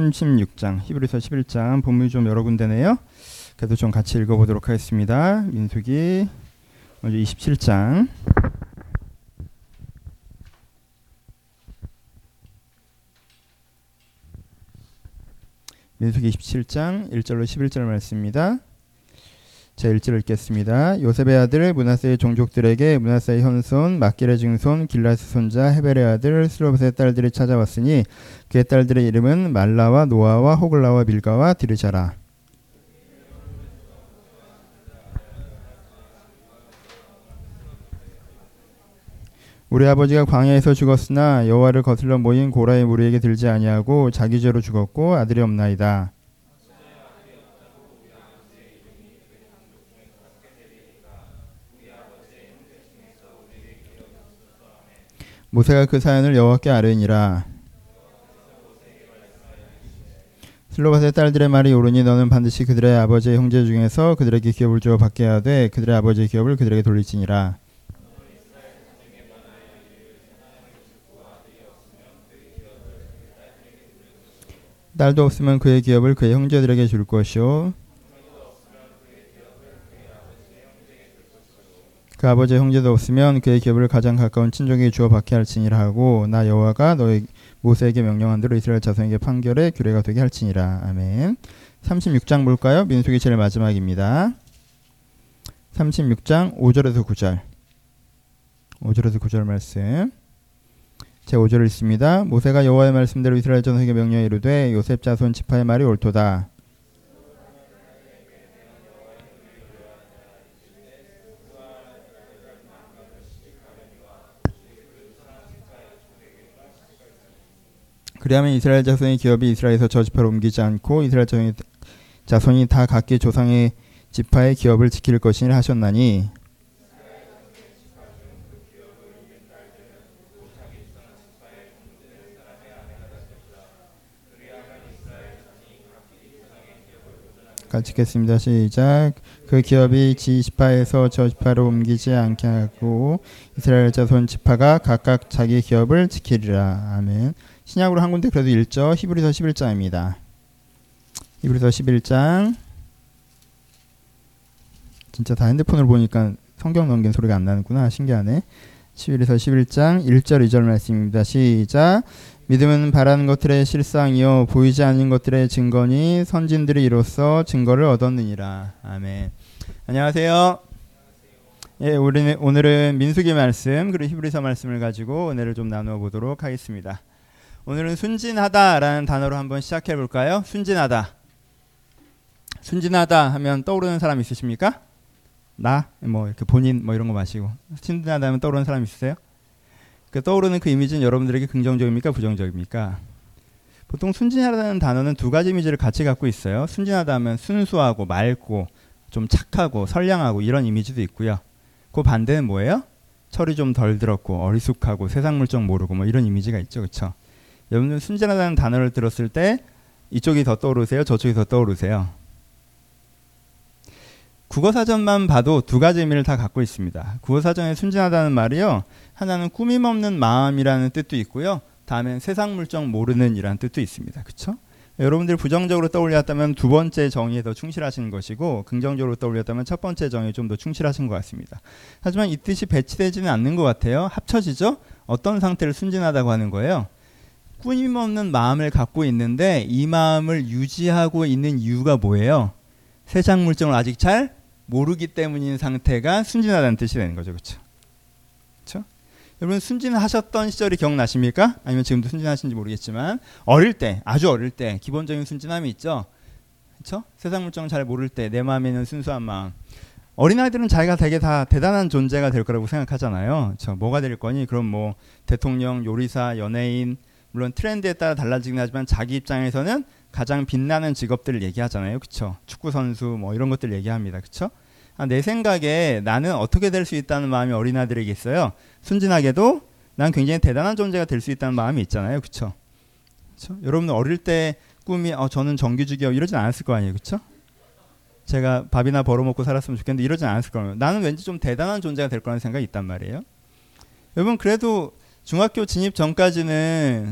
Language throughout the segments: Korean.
36장, 히브리서 11장 본문이 좀 여러 군데네요. 그래도 좀 같이 읽어보도록 하겠습니다. 민수기 먼저 27장. 민수기 27장 1절로 11절 말씀입니다. 제 1절 읽겠습니다. 요셉의 아들 므낫세의 종족들에게 므낫세의 현손 막길의 증손 길라스 손자 헤벨의 아들 슬로봇의 딸들이 찾아왔으니 그의 딸들의 이름은 말라와 노아와 호글라와 밀가와 디르자라. 우리 아버지가 광야에서 죽었으나 여호와를 거슬러 모인 고라의 무리에게 들지 아니하고 자기 죄로 죽었고 아들이 없나이다. 모세가 그 사연을 여호와께 아뢰니라. 슬로밧의 딸들의 말이 옳으니 너는 반드시 그들의 아버지의 형제 중에서 그들에게 기업을 주어 받게 하되 그들의 아버지의 기업을 그들에게 돌리지니라. 딸도 없으면 그의 기업을 그의 형제들에게 줄 것이요 그 아버지의 형제도 없으면 그의 기업을 가장 가까운 친족에게 주어 받게 할지니라 하고 나 여호와가 너희 모세에게 명령한 대로 이스라엘 자손에게 판결의 규례가 되게 할지니라. 아멘. 36장 볼까요? 민수기 제일 마지막입니다. 36장 5절에서 9절 5절에서 9절 말씀 제 5절을 읽습니다. 모세가 여호와의 말씀대로 이스라엘 자손에게 명령해 이르되 요셉 자손 지파의 말이 옳도다. 그리하면 이스라엘 자손의 기업이 이스라엘에서 저 지파로 옮기지 않고 이스라엘 자손이 다 각기 조상의 지파의 기업을 지킬 것이니라 하셨나니 같이 읽겠습니다. 시작. 그 기업이 지 지파에서 저 지파로 옮기지 않게 하고 이스라엘 자손 지파가 각각 자기 기업을 지키리라. 아멘. 신약으로 한 군데 그래도 읽죠. 히브리서 11장입니다. 히브리서 11장. 진짜 다 핸드폰으로 보니까 성경 넘긴 소리가 안 나는구나. 신기하네. 히브리서 11장 1절 2절 말씀입니다. 시작. 믿음은 바라는 것들의 실상이요 보이지 않는 것들의 증거니 선진들이 이로써 증거를 얻었느니라. 아멘. 안녕하세요. 예, 우리는 오늘은 민수기 말씀 그리고 히브리서 말씀을 가지고 은혜를 좀 나누어 보도록 하겠습니다. 오늘은 순진하다라는 단어로 한번 시작해 볼까요? 순진하다. 순진하다 하면 떠오르는 사람 있으십니까? 나? 뭐 이렇게 본인 뭐 이런 거 마시고. 순진하다 하면 떠오르는 사람 있으세요? 그 떠오르는 그 이미지는 여러분들에게 긍정적입니까? 부정적입니까? 보통 순진하다는 단어는 두 가지 이미지를 같이 갖고 있어요. 순진하다 하면 순수하고 맑고 좀 착하고 선량하고 이런 이미지도 있고요. 그 반대는 뭐예요? 철이 좀 덜 들었고 어리숙하고 세상 물정 모르고 뭐 이런 이미지가 있죠. 그렇죠? 여러분들 순진하다는 단어를 들었을 때 이쪽이 더 떠오르세요? 저쪽이 더 떠오르세요? 국어사전만 봐도 두 가지 의미를 다 갖고 있습니다. 국어사전에 순진하다는 말이요. 하나는 꾸밈없는 마음이라는 뜻도 있고요. 다음엔 세상 물정 모르는 이라는 뜻도 있습니다. 그렇죠? 여러분들 부정적으로 떠올렸다면 두 번째 정의에 더 충실하신 것이고 긍정적으로 떠올렸다면 첫 번째 정의에 좀 더 충실하신 것 같습니다. 하지만 이 뜻이 배치되지는 않는 것 같아요. 합쳐지죠? 어떤 상태를 순진하다고 하는 거예요? 꾸밈없는 마음을 갖고 있는데 이 마음을 유지하고 있는 이유가 뭐예요? 세상 물정을 아직 잘 모르기 때문인 상태가 순진하다는 뜻이 되는 거죠. 그렇죠? 그렇죠? 여러분 순진하셨던 시절이 기억나십니까? 아니면 지금도 순진하신지 모르겠지만 어릴 때, 아주 어릴 때 기본적인 순진함이 있죠. 그렇죠? 세상 물정 잘 모를 때 내 마음에 있는 순수한 마음. 어린아이들은 자기가 되게 다 대단한 존재가 될 거라고 생각하잖아요. 그렇죠? 뭐가 될 거니? 그럼 뭐 대통령, 요리사, 연예인 물론 트렌드에 따라 달라지긴 하지만 자기 입장에서는 가장 빛나는 직업들을 얘기하잖아요. 그렇죠? 축구 선수 뭐 이런 것들 얘기합니다. 그렇죠? 내 생각에 나는 어떻게 될 수 있다는 마음이 어린아이들에게 있어요. 순진하게도 난 굉장히 대단한 존재가 될 수 있다는 마음이 있잖아요. 그렇죠? 그렇죠? 여러분들 어릴 때 꿈이 저는 정규직이요 이러진 않았을 거 아니에요. 그렇죠? 제가 밥이나 벌어먹고 살았으면 좋겠는데 이러진 않았을 거예요. 나는 왠지 좀 대단한 존재가 될 거라는 생각이 있단 말이에요. 여러분 그래도 중학교 진입 전까지는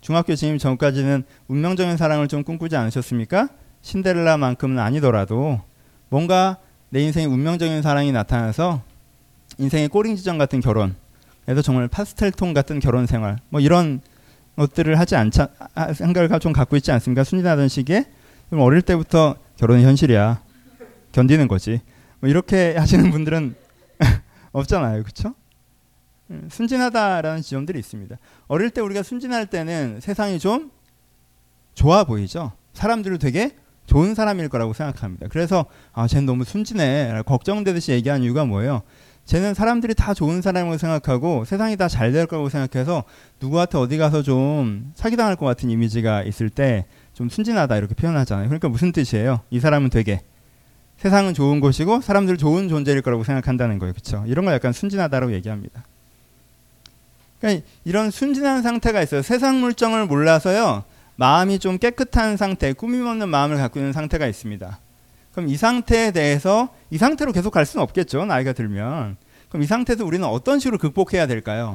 중학교 진입 전까지는 운명적인 사랑을 좀 꿈꾸지 않으셨습니까? 신데렐라만큼은 아니더라도 뭔가 내 인생에 운명적인 사랑이 나타나서 인생의 꼬링 지점 같은 결혼, 그래서 정말 파스텔톤 같은 결혼 생활, 뭐 이런 것들을 하지 않자 생각을 좀 갖고 있지 않습니까? 순진하던 시기에 그럼 어릴 때부터 결혼이 현실이야, 견디는 거지. 뭐 이렇게 하시는 분들은 없잖아요, 그렇죠? 순진하다라는 지점들이 있습니다. 어릴 때 우리가 순진할 때는 세상이 좀 좋아 보이죠. 사람들도 되게 좋은 사람일 거라고 생각합니다. 그래서 쟤는 너무 순진해 걱정되듯이 얘기하는 이유가 뭐예요? 쟤는 사람들이 다 좋은 사람이라고 생각하고 세상이 다 잘 될 거라고 생각해서 누구한테 어디 가서 좀 사기당할 것 같은 이미지가 있을 때 좀 순진하다 이렇게 표현하잖아요. 그러니까 무슨 뜻이에요? 이 사람은 되게 세상은 좋은 곳이고 사람들 좋은 존재일 거라고 생각한다는 거예요. 그렇죠? 이런 걸 약간 순진하다고 얘기합니다. 그러니까 이런 순진한 상태가 있어요. 세상 물정을 몰라서요. 마음이 좀 깨끗한 상태, 꾸밈 없는 마음을 갖고 있는 상태가 있습니다. 그럼 이 상태에 대해서 이 상태로 계속 갈 수는 없겠죠. 나이가 들면. 그럼 이 상태에서 우리는 어떤 식으로 극복해야 될까요?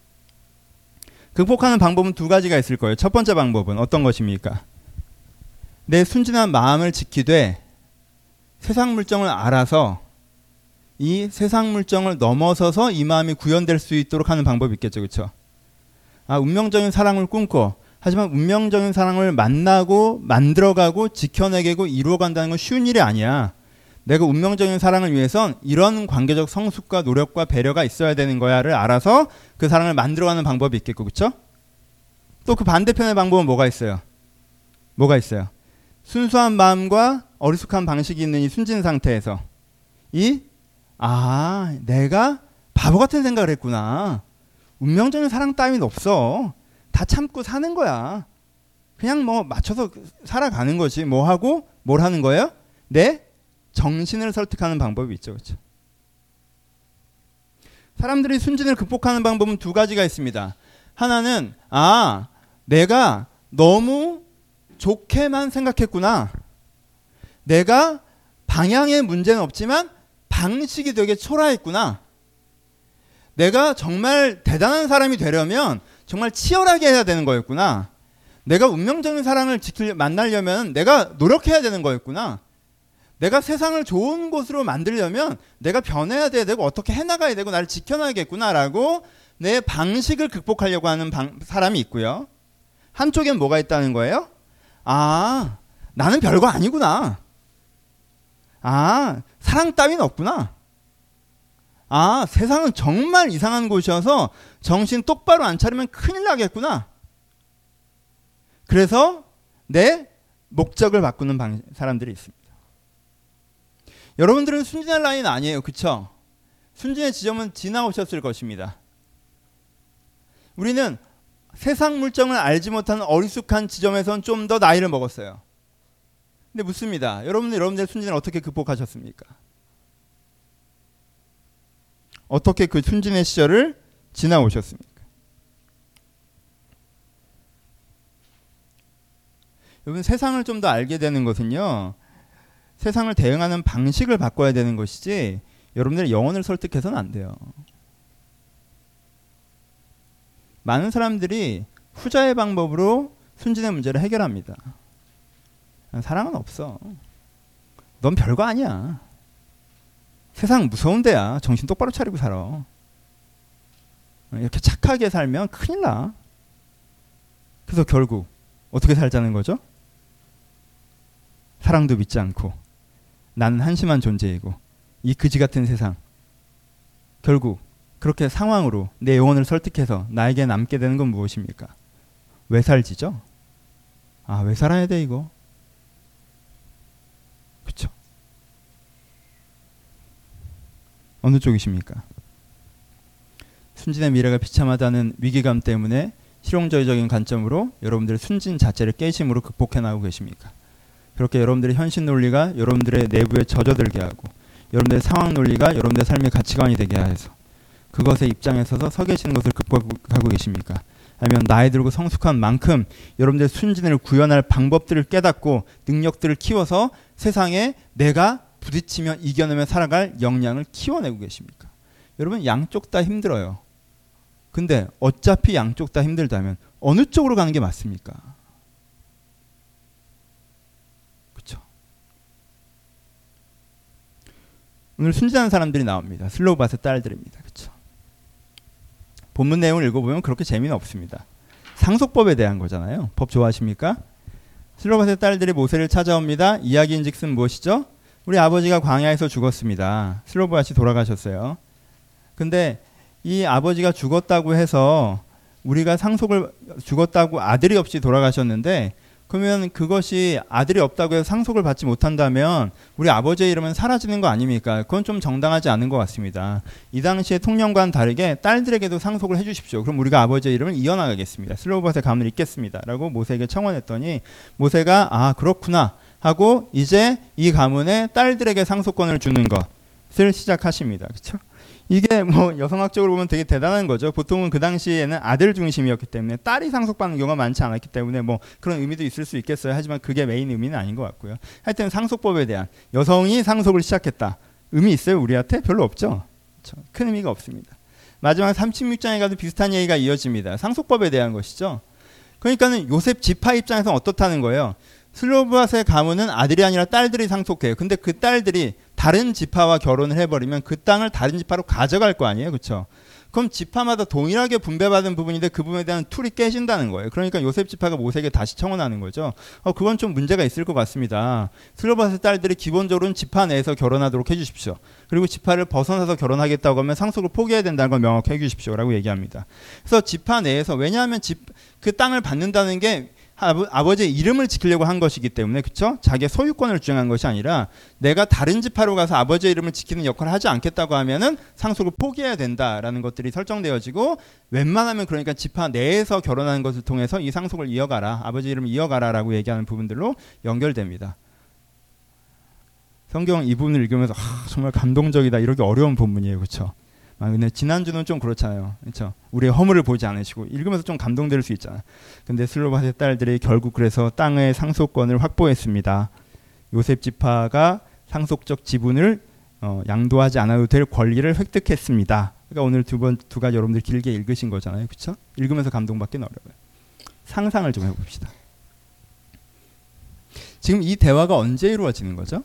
극복하는 방법은 두 가지가 있을 거예요. 첫 번째 방법은 어떤 것입니까? 내 순진한 마음을 지키되 세상 물정을 알아서 이 세상 물정을 넘어서서 이 마음이 구현될 수 있도록 하는 방법이 있겠죠. 그렇죠? 운명적인 사랑을 꿈꿔. 하지만 운명적인 사랑을 만나고 만들어가고 지켜내고 이루어간다는 건 쉬운 일이 아니야. 내가 운명적인 사랑을 위해선 이런 관계적 성숙과 노력과 배려가 있어야 되는 거야를 알아서 그 사랑을 만들어가는 방법이 있겠고, 그렇죠? 또 그 반대편의 방법은 뭐가 있어요? 뭐가 있어요? 순수한 마음과 어리숙한 방식이 있는 이 순진 상태에서 내가 바보 같은 생각을 했구나. 운명적인 사랑 따윈 없어. 다 참고 사는 거야. 그냥 뭐 맞춰서 살아가는 거지. 뭐 하고 뭘 하는 거예요? 내 정신을 설득하는 방법이 있죠. 그렇죠? 사람들이 순진을 극복하는 방법은 두 가지가 있습니다. 하나는 내가 너무 좋게만 생각했구나. 내가 방향에 문제는 없지만 방식이 되게 초라했구나. 내가 정말 대단한 사람이 되려면 정말 치열하게 해야 되는 거였구나. 내가 운명적인 사랑을 만나려면 내가 노력해야 되는 거였구나. 내가 세상을 좋은 곳으로 만들려면 내가 변해야 되고 어떻게 해나가야 되고 나를 지켜나가겠구나라고 내 방식을 극복하려고 하는 사람이 있고요. 한쪽엔 뭐가 있다는 거예요? 나는 별거 아니구나. 사랑 따윈 없구나. 세상은 정말 이상한 곳이어서 정신 똑바로 안 차리면 큰일 나겠구나. 그래서 내 목적을 바꾸는 사람들이 있습니다. 여러분들은 순진할 나이는 아니에요. 그쵸? 순진의 지점은 지나오셨을 것입니다. 우리는 세상 물정을 알지 못하는 어리숙한 지점에선 좀 더 나이를 먹었어요. 근데 묻습니다. 여러분들의 순진을 어떻게 극복하셨습니까? 어떻게 그 순진의 시절을 지나오셨습니까? 여러분, 세상을 좀 더 알게 되는 것은요, 세상을 대응하는 방식을 바꿔야 되는 것이지 여러분들의 영혼을 설득해서는 안 돼요. 많은 사람들이 후자의 방법으로 순진의 문제를 해결합니다. 사랑은 없어. 넌 별거 아니야. 세상 무서운 데야. 정신 똑바로 차리고 살아. 이렇게 착하게 살면 큰일 나. 그래서 결국 어떻게 살자는 거죠? 사랑도 믿지 않고 나는 한심한 존재이고 이 그지 같은 세상. 결국 그렇게 상황으로 내 영혼을 설득해서 나에게 남게 되는 건 무엇입니까? 왜 살지죠? 왜 살아야 돼 이거? 그쵸? 어느 쪽이십니까? 순진의 미래가 비참하다는 위기감 때문에 실용주의적인 관점으로 여러분들의 순진 자체를 깨심으로 극복해 나가고 계십니까? 그렇게 여러분들의 현실 논리가 여러분들의 내부에 젖어들게 하고 여러분들의 상황 논리가 여러분들의 삶의 가치관이 되게 해서 그것의 입장에 서서 서 계시는 것을 극복하고 계십니까? 아니면 나이 들고 성숙한 만큼 여러분들의 순진을 구현할 방법들을 깨닫고 능력들을 키워서 세상에 내가 부딪히며 이겨내며 살아갈 역량을 키워내고 계십니까? 여러분, 양쪽 다 힘들어요. 근데 어차피 양쪽 다 힘들다면 어느 쪽으로 가는 게 맞습니까? 그렇죠? 오늘 순진한 사람들이 나옵니다. 슬로바스의 딸들입니다. 그렇죠? 본문 내용을 읽어보면 그렇게 재미는 없습니다. 상속법에 대한 거잖아요. 법 좋아하십니까? 슬로바스의 딸들이 모세를 찾아옵니다. 이야기인즉슨 무엇이죠? 우리 아버지가 광야에서 죽었습니다. 슬로바스이 돌아가셨어요. 근데 이 아버지가 죽었다고 해서 우리가 상속을 죽었다고 아들이 없이 돌아가셨는데 그러면 그것이 아들이 없다고 해서 상속을 받지 못한다면 우리 아버지의 이름은 사라지는 거 아닙니까? 그건 좀 정당하지 않은 것 같습니다. 이 당시의 통념과는 다르게 딸들에게도 상속을 해주십시오. 그럼 우리가 아버지의 이름을 이어나가겠습니다. 슬로바스의 가문을 잇겠습니다. 라고 모세에게 청원했더니 모세가 아 그렇구나 하고 이제 이 가문의 딸들에게 상속권을 주는 것을 시작하십니다. 그렇죠? 이게 뭐 여성학적으로 보면 되게 대단한 거죠. 보통은 그 당시에는 아들 중심이었기 때문에 딸이 상속받는 경우가 많지 않았기 때문에 뭐 그런 의미도 있을 수 있겠어요. 하지만 그게 메인 의미는 아닌 것 같고요. 하여튼 상속법에 대한 여성이 상속을 시작했다. 의미 있어요? 우리한테? 별로 없죠. 그렇죠? 큰 의미가 없습니다. 마지막 36장에 가도 비슷한 얘기가 이어집니다. 상속법에 대한 것이죠. 그러니까는 요셉 지파 입장에서는 어떻다는 거예요. 슬로바스의 가문은 아들이 아니라 딸들이 상속해요. 근데 그 딸들이 다른 지파와 결혼을 해버리면 그 땅을 다른 지파로 가져갈 거 아니에요. 그렇죠? 그럼 지파마다 동일하게 분배받은 부분인데 그 부분에 대한 툴이 깨진다는 거예요. 그러니까 요셉 지파가 모세에게 다시 청원하는 거죠. 그건 좀 문제가 있을 것 같습니다. 슬로바스의 딸들이 기본적으로는 지파 내에서 결혼하도록 해주십시오. 그리고 지파를 벗어나서 결혼하겠다고 하면 상속을 포기해야 된다는 걸 명확히 해주십시오. 라고 얘기합니다. 그래서 지파 내에서 왜냐하면 그 땅을 받는다는 게 아버지의 이름을 지키려고 한 것이기 때문에 그렇죠? 자기의 소유권을 주장한 것이 아니라 내가 다른 지파로 가서 아버지의 이름을 지키는 역할을 하지 않겠다고 하면은 상속을 포기해야 된다라는 것들이 설정되어지고 웬만하면 그러니까 지파 내에서 결혼하는 것을 통해서 이 상속을 이어가라 아버지 이름을 이어가라라고 얘기하는 부분들로 연결됩니다. 성경 이 부분을 읽으면서 정말 감동적이다 이러기 어려운 본문이에요. 그렇죠? 근데 지난주는 좀 그렇잖아요. 그렇죠? 우리의 허물을 보지 않으시고 읽으면서 좀 감동될 수 있잖아요. 근데 슬로바스의 딸들이 결국 그래서 땅의 상속권을 확보했습니다. 요셉 지파가 상속적 지분을 양도하지 않아도 될 권리를 획득했습니다. 그러니까 오늘 두 가지 여러분들 길게 읽으신 거잖아요. 그렇죠? 읽으면서 감동받기는 어려워요. 상상을 좀 해봅시다. 지금 이 대화가 언제 이루어지는 거죠?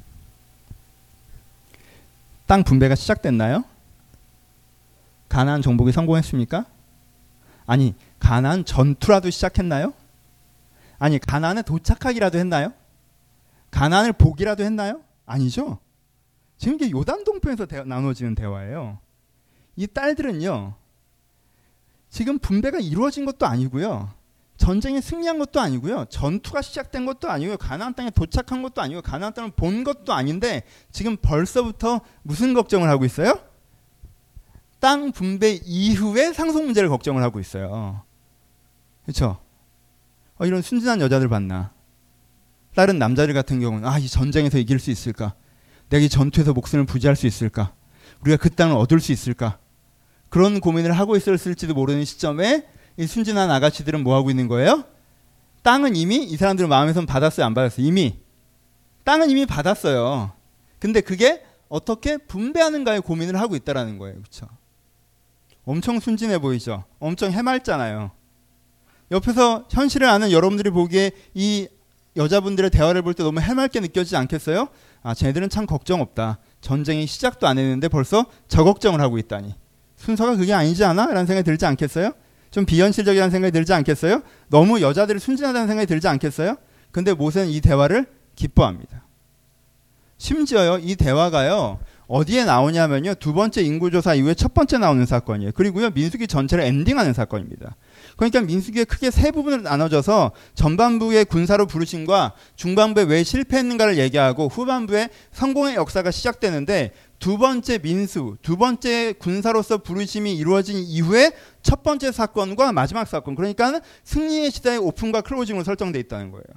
땅 분배가 시작됐나요? 가나안 정복이 성공했습니까? 아니 가나안 전투라도 시작했나요? 아니 가나안에 도착하기라도 했나요? 가나안을 보기라도 했나요? 아니죠. 지금 이게 요단 동편에서 나눠지는 대화예요. 이 딸들은요 지금 분배가 이루어진 것도 아니고요 전쟁에 승리한 것도 아니고요 전투가 시작된 것도 아니고요 가나안 땅에 도착한 것도 아니고 가나안 땅을 본 것도 아닌데 지금 벌써부터 무슨 걱정을 하고 있어요? 땅 분배 이후에 상속 문제를 걱정을 하고 있어요. 그렇죠? 이런 순진한 여자들 봤나? 다른 남자들 같은 경우는 이 전쟁에서 이길 수 있을까? 내가 이 전투에서 목숨을 부지할 수 있을까? 우리가 그 땅을 얻을 수 있을까? 그런 고민을 하고 있었을지도 모르는 시점에 이 순진한 아가씨들은 뭐 하고 있는 거예요? 땅은 이미 이 사람들 마음에선 받았어요, 안 받았어요? 이미 땅은 이미 받았어요. 근데 그게 어떻게 분배하는가에 고민을 하고 있다라는 거예요. 그렇죠? 엄청 순진해 보이죠? 엄청 해맑잖아요. 옆에서 현실을 아는 여러분들이 보기에 이 여자분들의 대화를 볼 때 너무 해맑게 느껴지지 않겠어요? 쟤네들은 참 걱정 없다. 전쟁이 시작도 안 했는데 벌써 저 걱정을 하고 있다니. 순서가 그게 아니지 않아? 라는 생각이 들지 않겠어요? 좀 비현실적이라는 생각이 들지 않겠어요? 너무 여자들이 순진하다는 생각이 들지 않겠어요? 근데 모세는 이 대화를 기뻐합니다. 심지어요, 이 대화가요, 어디에 나오냐면요, 두 번째 인구조사 이후에 첫 번째 나오는 사건이에요. 그리고요, 민수기 전체를 엔딩하는 사건입니다. 그러니까 민수기에 크게 세 부분으로 나눠져서 전반부의 군사로 부르심과 중반부에 왜 실패했는가를 얘기하고 후반부에 성공의 역사가 시작되는데 두 번째 민수, 두 번째 군사로서 부르심이 이루어진 이후에 첫 번째 사건과 마지막 사건, 그러니까 승리의 시대의 오픈과 클로징으로 설정되어 있다는 거예요.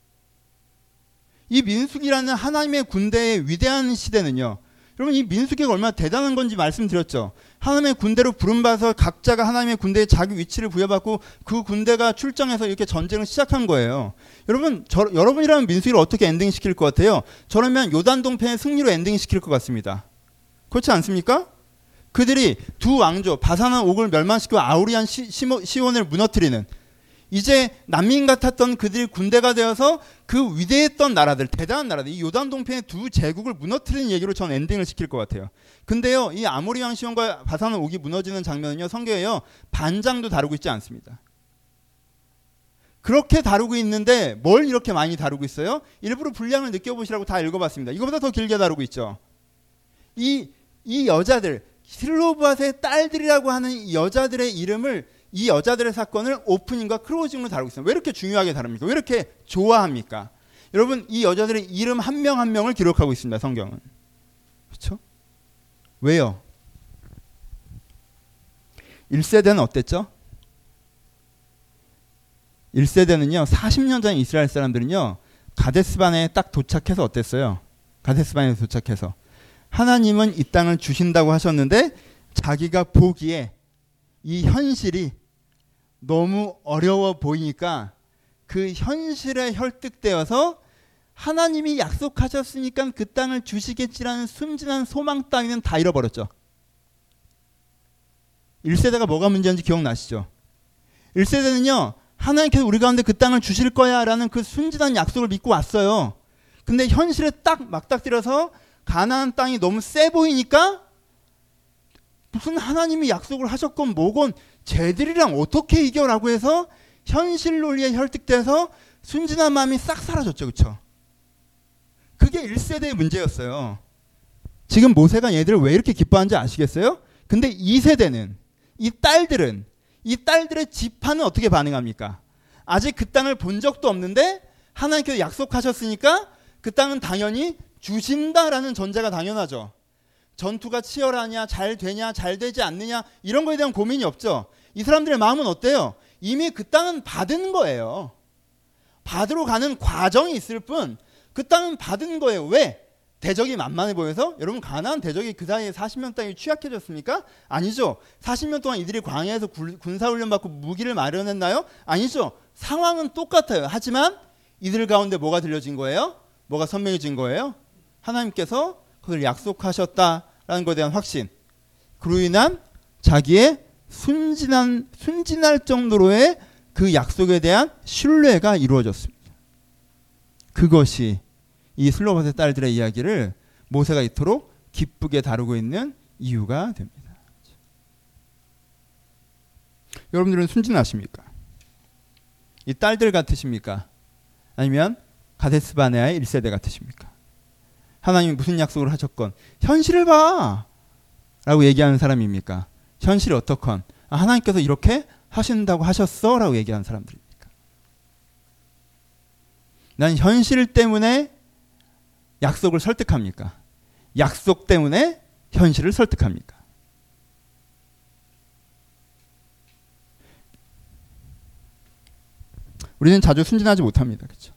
이 민수기라는 하나님의 군대의 위대한 시대는요, 여러분 이 민수기가 얼마나 대단한 건지 말씀드렸죠. 하나님의 군대로 부름받아서 각자가 하나님의 군대에 자기 위치를 부여받고 그 군대가 출정해서 이렇게 전쟁을 시작한 거예요. 여러분 여러분이라면 민수기를 어떻게 엔딩시킬 것 같아요? 저라면 요단 동편의 승리로 엔딩시킬 것 같습니다. 그렇지 않습니까? 그들이 두 왕조 바산한 옥을 멸망시키고 아우리안 시온을 무너뜨리는, 이제 난민 같았던 그들이 군대가 되어서 그 위대했던 나라들, 대단한 나라들, 이 요단 동편의 두 제국을 무너뜨리는 얘기로 전 엔딩을 시킬 것 같아요. 근데요, 이 아모리 왕 시온과 바산한 옥이 무너지는 장면은요, 성경에요 반장도 다루고 있지 않습니다. 그렇게 다루고 있는데 뭘 이렇게 많이 다루고 있어요? 일부러 분량을 느껴보시라고 다 읽어봤습니다. 이거보다 더 길게 다루고 있죠. 이 여자들, 슬로브앗의 딸들이라고 하는 이 여자들의 이름을, 이 여자들의 사건을 오프닝과 클로징으로 다루고 있어요. 왜 이렇게 중요하게 다룹니까? 왜 이렇게 좋아합니까? 여러분, 이 여자들의 이름 한 명 한 명을 기록하고 있습니다. 성경은. 그렇죠? 왜요? 1세대는 어땠죠? 1세대는요, 40년 전 이스라엘 사람들은요, 가데스반에 딱 도착해서 어땠어요? 가데스반에 도착해서 하나님은 이 땅을 주신다고 하셨는데 자기가 보기에 이 현실이 너무 어려워 보이니까 그 현실에 혈득되어서 하나님이 약속하셨으니까 그 땅을 주시겠지라는 순진한 소망 따위는 다 잃어버렸죠. 1세대가 뭐가 문제인지 기억나시죠? 1세대는요, 하나님께서 우리 가운데 그 땅을 주실 거야 라는 그 순진한 약속을 믿고 왔어요. 근데 현실에 딱 맞닥뜨려서 가나안 땅이 너무 세 보이니까 무슨 하나님이 약속을 하셨건 뭐건 쟤들이랑 어떻게 이겨라고 해서 현실 논리에 혈득돼서 순진한 마음이 싹 사라졌죠. 그렇죠? 그게 1세대의 문제였어요. 지금 모세가 얘들을 왜 이렇게 기뻐하는지 아시겠어요? 근데 2세대는, 이 딸들의 지파는 어떻게 반응합니까? 아직 그 땅을 본 적도 없는데 하나님께서 약속하셨으니까 그 땅은 당연히 주신다라는 전제가 당연하죠. 전투가 치열하냐, 잘 되냐, 잘 되지 않느냐, 이런 거에 대한 고민이 없죠. 이 사람들의 마음은 어때요? 이미 그 땅은 받은 거예요. 받으러 가는 과정이 있을 뿐 그 땅은 받은 거예요. 왜? 대적이 만만해 보여서? 여러분, 가나안 대적이 그 사이에 40년 땅이 취약해졌습니까? 아니죠. 40년 동안 이들이 광야에서 군사훈련 받고 무기를 마련했나요? 아니죠. 상황은 똑같아요. 하지만 이들 가운데 뭐가 들려진 거예요? 뭐가 선명해진 거예요? 하나님께서 그걸 약속하셨다라는 것에 대한 확신, 그로 인한 자기의 순진할 정도로의 그 약속에 대한 신뢰가 이루어졌습니다. 그것이 이 슬로밧의 딸들의 이야기를 모세가 이토록 기쁘게 다루고 있는 이유가 됩니다. 여러분들은 순진하십니까? 이 딸들 같으십니까? 아니면 가데스바네아의 1세대 같으십니까? 하나님이 무슨 약속을 하셨건 현실을 봐! 라고 얘기하는 사람입니까? 현실이 어떻건 하나님께서 이렇게 하신다고 하셨어? 라고 얘기하는 사람들입니까? 난 현실 때문에 약속을 설득합니까? 약속 때문에 현실을 설득합니까? 우리는 자주 순진하지 못합니다. 그렇죠?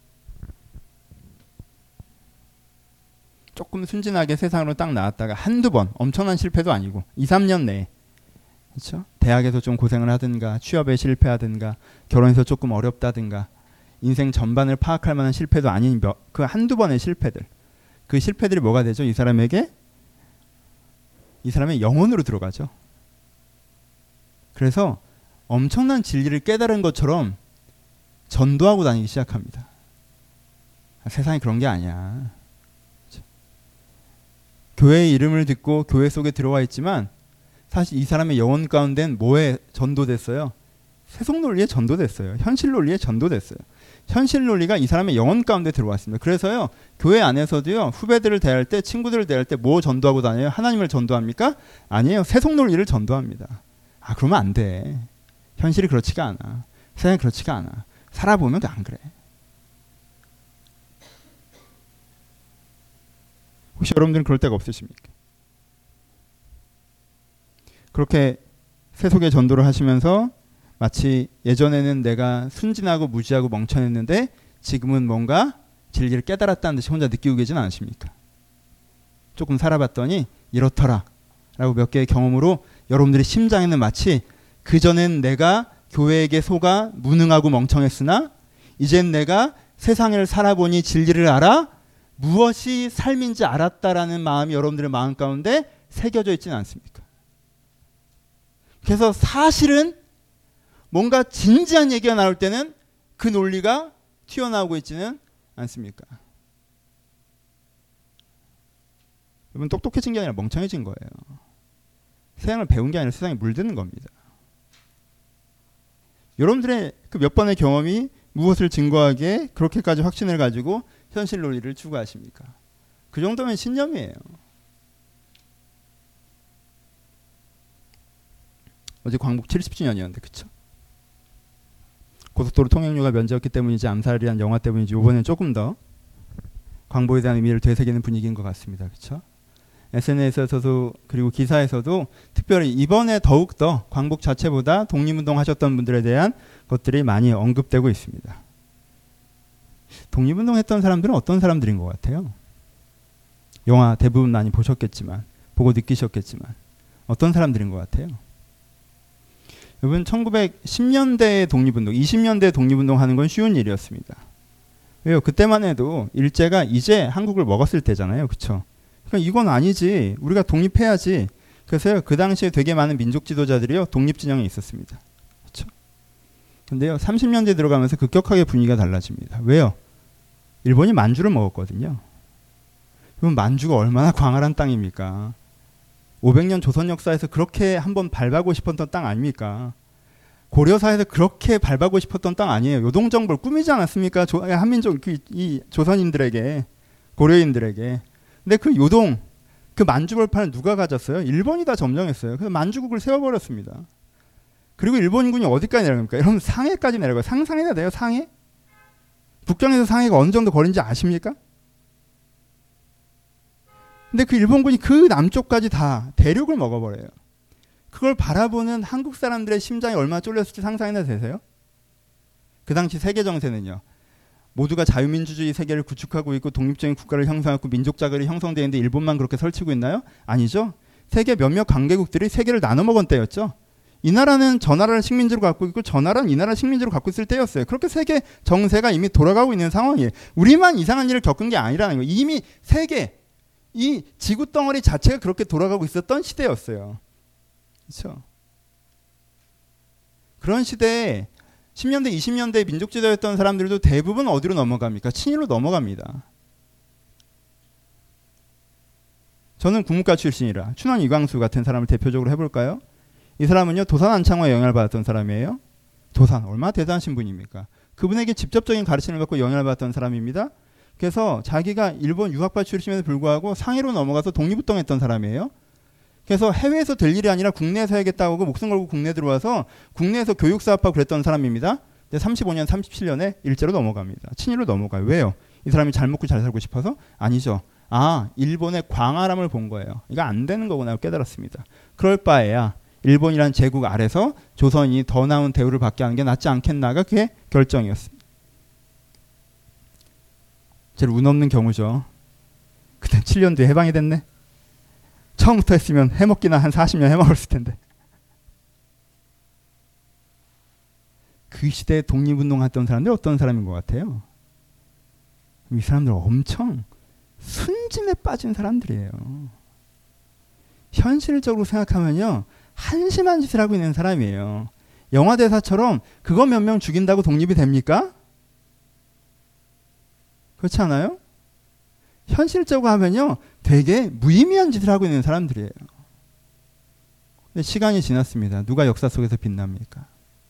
조금 순진하게 세상으로 딱 나왔다가 한두 번, 엄청난 실패도 아니고 2, 3년 내에, 그렇죠? 대학에서 좀 고생을 하든가, 취업에 실패하든가, 결혼해서 조금 어렵다든가, 인생 전반을 파악할 만한 실패도 아닌 그 한두 번의 실패들, 그 실패들이 뭐가 되죠? 이 사람에게, 이 사람의 영혼으로 들어가죠. 그래서 엄청난 진리를 깨달은 것처럼 전도하고 다니기 시작합니다. 세상이 그런 게 아니야. 교회의 이름을 듣고 교회 속에 들어와 있지만 사실 이 사람의 영혼 가운데는 뭐에 전도됐어요? 세속 논리에 전도됐어요. 현실 논리에 전도됐어요. 현실 논리가 이 사람의 영혼 가운데 들어왔습니다. 그래서요, 교회 안에서도요, 후배들을 대할 때, 친구들을 대할 때 뭐 전도하고 다녀요? 하나님을 전도합니까? 아니에요. 세속 논리를 전도합니다. 아, 그러면 안 돼. 현실이 그렇지가 않아. 세상이 그렇지가 않아. 살아보면 안 그래. 혹시 여러분들은 그럴 때가 없으십니까? 그렇게 세속의 전도를 하시면서 마치 예전에는 내가 순진하고 무지하고 멍청했는데 지금은 뭔가 진리를 깨달았다는 듯이 혼자 느끼고 계시는 않으십니까? 조금 살아봤더니 이렇더라 라고 몇 개의 경험으로 여러분들의 심장에는 마치 그전엔 내가 교회에게 속아 무능하고 멍청했으나 이젠 내가 세상을 살아보니 진리를 알아 무엇이 삶인지 알았다라는 마음이 여러분들의 마음 가운데 새겨져 있지는 않습니까? 그래서 사실은 뭔가 진지한 얘기가 나올 때는 그 논리가 튀어나오고 있지는 않습니까? 여러분 똑똑해진 게 아니라 멍청해진 거예요. 세상을 배운 게 아니라 세상에 물드는 겁니다. 여러분들의 그 몇 번의 경험이 무엇을 증거하기에 그렇게까지 확신을 가지고 현실 논리를 추구하십니까? 그 정도면 신념이에요. 어제 광복 70주년이었는데 그쵸? 고속도로 통행료가 면제였기 때문인지 암살이란 영화 때문인지 이번엔 조금 더 광복에 대한 의미를 되새기는 분위기인 것 같습니다. 그쵸? SNS에서도 그리고 기사에서도 특별히 이번에 더욱더 광복 자체보다 독립운동 하셨던 분들에 대한 것들이 많이 언급되고 있습니다. 독립운동 했던 사람들은 어떤 사람들인 것 같아요? 영화 대부분 많이 보셨겠지만 보고 느끼셨겠지만 어떤 사람들인 것 같아요? 여러분 1910년대의 독립운동, 20년대 독립운동 하는 건 쉬운 일이었습니다. 왜요? 그때만 해도 일제가 이제 한국을 먹었을 때잖아요. 그쵸? 그러니까 이건 아니지. 우리가 독립해야지. 그래서 그 당시에 되게 많은 민족 지도자들이요. 독립 진영에 있었습니다. 그렇죠? 근데요. 30년대 들어가면서 급격하게 분위기가 달라집니다. 왜요? 일본이 만주를 먹었거든요. 그럼 만주가 얼마나 광활한 땅입니까? 500년 조선 역사에서 그렇게 한번 밟아고 싶었던 땅 아닙니까? 고려사에서 그렇게 밟아고 싶었던 땅 아니에요. 요동정벌 꾸미지 않았습니까? 한민족 이 조선인들에게, 고려인들에게. 근데 그 요동, 그 만주벌판을 누가 가졌어요? 일본이 다 점령했어요. 그래서 만주국을 세워버렸습니다. 그리고 일본군이 어디까지 내려갑니까? 여러분 상해까지 내려가요. 상상해야 돼요. 상해? 북경에서 상해가 어느 정도 거리인지 아십니까? 근데 그 일본군이 그 남쪽까지 다 대륙을 먹어버려요. 그걸 바라보는 한국 사람들의 심장이 얼마나 쫄렸을지 상상이나 되세요? 그 당시 세계 정세는요. 모두가 자유민주주의 세계를 구축하고 있고 독립적인 국가를 형성하고 민족 자결이 형성되어 있는데 일본만 그렇게 설치고 있나요? 아니죠. 세계 몇몇 강대국들이 세계를 나눠 먹은 때였죠. 이 나라는 저 나라를 식민지로 갖고 있고 저 나라는 이 나라를 식민지로 갖고 있을 때였어요. 그렇게 세계 정세가 이미 돌아가고 있는 상황이에요. 우리만 이상한 일을 겪은 게 아니라는 거예요. 이미 세계, 이 지구 덩어리 자체가 그렇게 돌아가고 있었던 시대였어요. 그렇죠? 그런 시대에 10년대, 20년대 민족 지도였던 사람들도 대부분 어디로 넘어갑니까? 친일로 넘어갑니다. 저는 국문과 출신이라 춘원 이광수 같은 사람을 대표적으로 해볼까요? 이 사람은요 도산 안창호에 영향을 받았던 사람이에요. 도산 얼마나 대단하신 분입니까? 그분에게 직접적인 가르침을 받고 영향을 받았던 사람입니다. 그래서 자기가 일본 유학파 출신에도 불구하고 상해로 넘어가서 독립운동했던 사람이에요. 그래서 해외에서 될 일이 아니라 국내에서 해야겠다고 하고 목숨 걸고 국내 들어와서 국내에서 교육 사업하고 그랬던 사람입니다. 근데 35년, 37년에 일제로 넘어갑니다. 친일로 넘어가요. 왜요? 이 사람이 잘 먹고 잘 살고 싶어서? 아니죠. 아, 일본의 광활함을 본 거예요. 이거 안 되는 거구나 깨달았습니다. 그럴 바에야 일본이란 제국 아래서 조선이 더 나은 대우를 받게 하는 게 낫지 않겠나가 그게 결정이었습니다. 제일 운 없는 경우죠. 그때 7년 뒤에 해방이 됐네. 처음부터 했으면 해먹기나 한 40년 해먹었을 텐데. 그 시대에 독립운동했던 사람들 어떤 사람인 것 같아요? 이 사람들 엄청 순진에 빠진 사람들이에요. 현실적으로 생각하면요. 한심한 짓을 하고 있는 사람이에요. 영화 대사처럼 그거 몇 명 죽인다고 독립이 됩니까? 그렇지 않아요? 현실적으로 하면요. 되게 무의미한 짓을 하고 있는 사람들이에요. 근데 시간이 지났습니다. 누가 역사 속에서 빛납니까?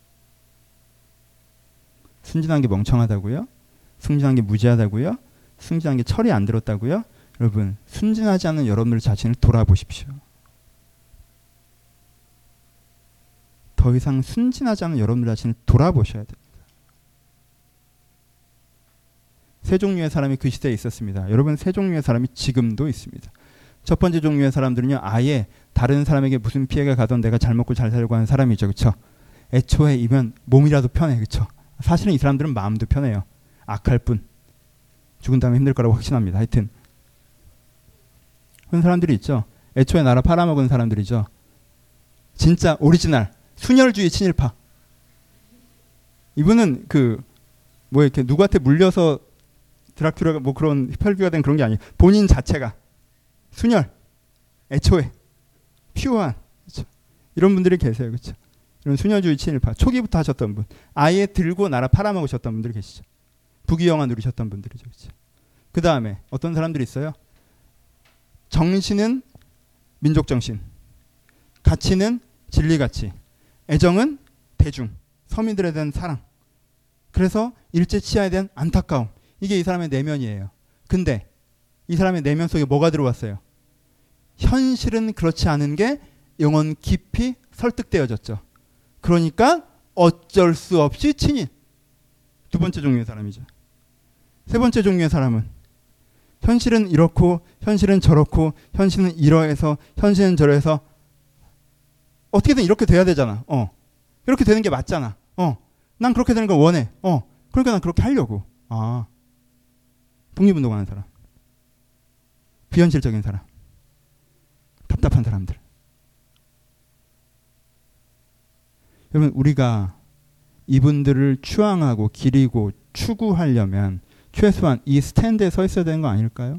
순진한 게 멍청하다고요? 순진한 게 무지하다고요? 순진한 게 철이 안 들었다고요? 여러분, 순진하지 않은 여러분들 자신을 돌아보십시오. 더 이상 순진하지 않은 여러분들 자신을 돌아보셔야 됩니다. 세 종류의 사람이 그 시대에 있었습니다. 여러분, 세 종류의 사람이 지금도 있습니다. 첫 번째 종류의 사람들은요. 아예 다른 사람에게 무슨 피해가 가던 내가 잘 먹고 잘 살려고 하는 사람이죠. 그렇죠? 애초에 이면 몸이라도 편해. 그렇죠? 사실은 이 사람들은 마음도 편해요. 악할 뿐. 죽은 다음에 힘들 거라고 확신합니다. 하여튼 그런 사람들이 있죠. 애초에 나라 팔아먹은 사람들이죠. 진짜 오리지널 순혈주의 친일파. 이분은 뭐 이렇게 누구한테 물려서 드라큘라가 뭐 그런 혈기가 된 그런 게 아니에요. 본인 자체가 순혈, 애초에 퓨어한. 그렇죠? 이런 분들이 계세요. 그렇죠? 이런 수녀주의 친일파 초기부터 하셨던 분, 아예 들고 나라 팔아먹으셨던 분들이 계시죠. 부귀영화 누리셨던 분들이죠. 그렇죠? 그 다음에 어떤 사람들이 있어요. 정신은 민족 정신, 가치는 진리 가치, 애정은 대중, 서민들에 대한 사랑. 그래서 일제치하에 대한 안타까움. 이게 이 사람의 내면이에요. 근데 이 사람의 내면 속에 뭐가 들어왔어요? 현실은 그렇지 않은 게 영혼 깊이 설득되어졌죠. 그러니까 어쩔 수 없이 친일. 두 번째 종류의 사람이죠. 세 번째 종류의 사람은 현실은 이렇고 현실은 저렇고 현실은 이러해서 현실은 저러해서 어떻게든 이렇게 돼야 되잖아. 이렇게 되는 게 맞잖아. 난 그렇게 되는 걸 원해. 그러니까 난 그렇게 하려고. 독립운동하는 사람. 비현실적인 사람. 답답한 사람들. 여러분, 우리가 이분들을 추앙하고 기리고 추구하려면 최소한 이 스탠드에 서 있어야 되는 거 아닐까요?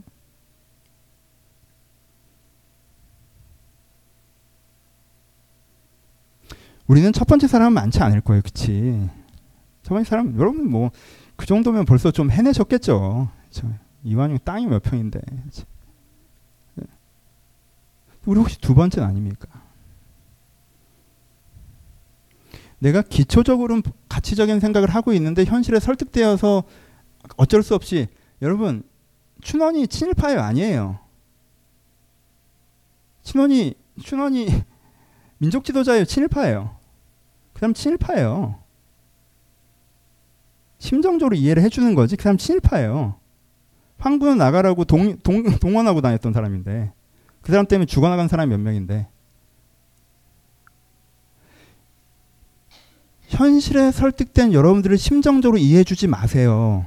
우리는 첫 번째 사람은 많지 않을 거예요. 그치? 첫 번째 사람, 여러분 뭐 그 정도면 벌써 좀 해내셨겠죠. 이완용 땅이 몇 평인데. 그치? 우리 혹시 두 번째는 아닙니까? 내가 기초적으로는 가치적인 생각을 하고 있는데 현실에 설득되어서 어쩔 수 없이, 여러분 춘원이 친일파예요? 아니에요. 춘원이 민족 지도자예요? 친일파예요? 그 사람 친일파예요. 심정적으로 이해를 해주는 거지. 그 사람 친일파예요. 황군 나가라고 동원하고 다녔던 사람인데, 그 사람 때문에 죽어나간 사람이 몇 명인데. 현실에 설득된 여러분들을 심정적으로 이해해주지 마세요.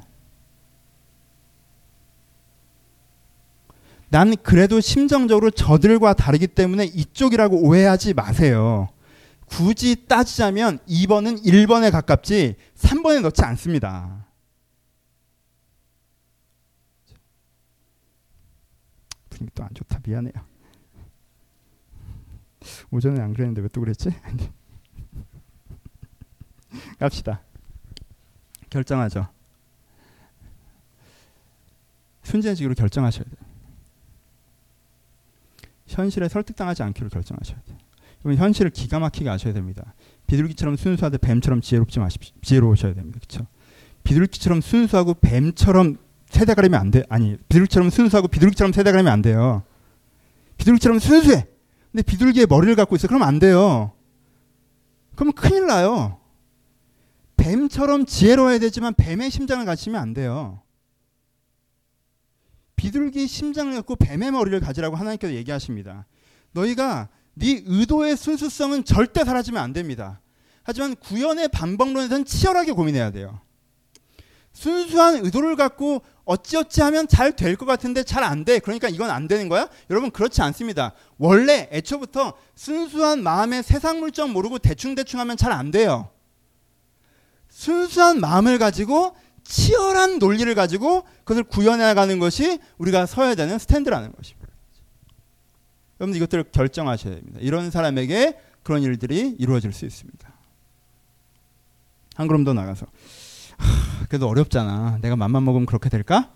난 그래도 심정적으로 저들과 다르기 때문에 이쪽이라고 오해하지 마세요. 굳이 따지자면 2번은 1번에 가깝지 3번에 넣지 않습니다. 분위기 또 안 좋다. 미안해요. 오전에 안 그랬는데 왜 또 그랬지? 갑시다. 결정하죠. 순진해지기로 결정하셔야 돼요. 현실에 설득당하지 않기로 결정하셔야 돼요. 그러면 현실을 기가 막히게 아셔야 됩니다. 비둘기처럼 순수하되 뱀처럼 지혜롭지 마십시오. 지혜로우셔야 됩니다. 그렇죠? 비둘기처럼 순수하고 뱀처럼 세대가리면 안 돼. 아니, 비둘기처럼 순수하고 비둘기처럼 세대가리면 안 돼요. 비둘기처럼 순수해. 근데 비둘기의 머리를 갖고 있어. 그러면 안 돼요. 그러면 큰일 나요. 뱀처럼 지혜로워야 되지만 뱀의 심장을 가지면 안 돼요. 비둘기 심장을 갖고 뱀의 머리를 가지라고 하나님께서 얘기하십니다. 너희가 네 의도의 순수성은 절대 사라지면 안 됩니다. 하지만 구현의 반복론에서는 치열하게 고민해야 돼요. 순수한 의도를 갖고 어찌어찌 하면 잘 될 것 같은데 잘 안 돼. 그러니까 이건 안 되는 거야? 여러분, 그렇지 않습니다. 원래 애초부터 순수한 마음에 세상 물정 모르고 대충대충 하면 잘 안 돼요. 순수한 마음을 가지고 치열한 논리를 가지고 그것을 구현해가는 것이 우리가 서야 되는 스탠드라는 것입니다. 여러분들 이것들을 결정하셔야 됩니다. 이런 사람에게 그런 일들이 이루어질 수 있습니다. 한 걸음 더 나가서 그래도 어렵잖아. 내가 맘만 먹으면 그렇게 될까?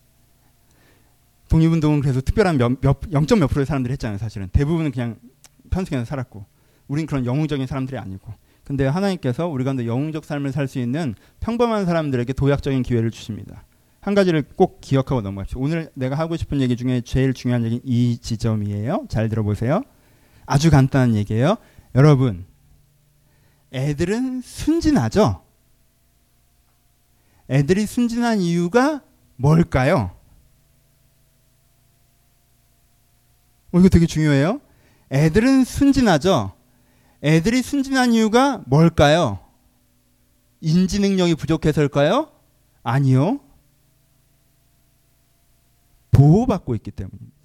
독립운동은 그래서 특별한 0. 몇 프로의 사람들이 했잖아요. 사실은 대부분은 그냥 편승해서 살았고, 우린 그런 영웅적인 사람들이 아니고. 근데 하나님께서 우리 가운데 영웅적 삶을 살 수 있는 평범한 사람들에게 도약적인 기회를 주십니다. 한 가지를 꼭 기억하고 넘어갑시다. 오늘 내가 하고 싶은 얘기 중에 제일 중요한 얘기는 이 지점이에요. 잘 들어보세요. 아주 간단한 얘기예요. 여러분, 애들은 순진하죠? 애들이 순진한 이유가 뭘까요? 이거 되게 중요해요. 애들은 순진하죠? 애들이 순진한 이유가 뭘까요? 인지 능력이 부족해서일까요? 아니요. 보호받고 있기 때문입니다.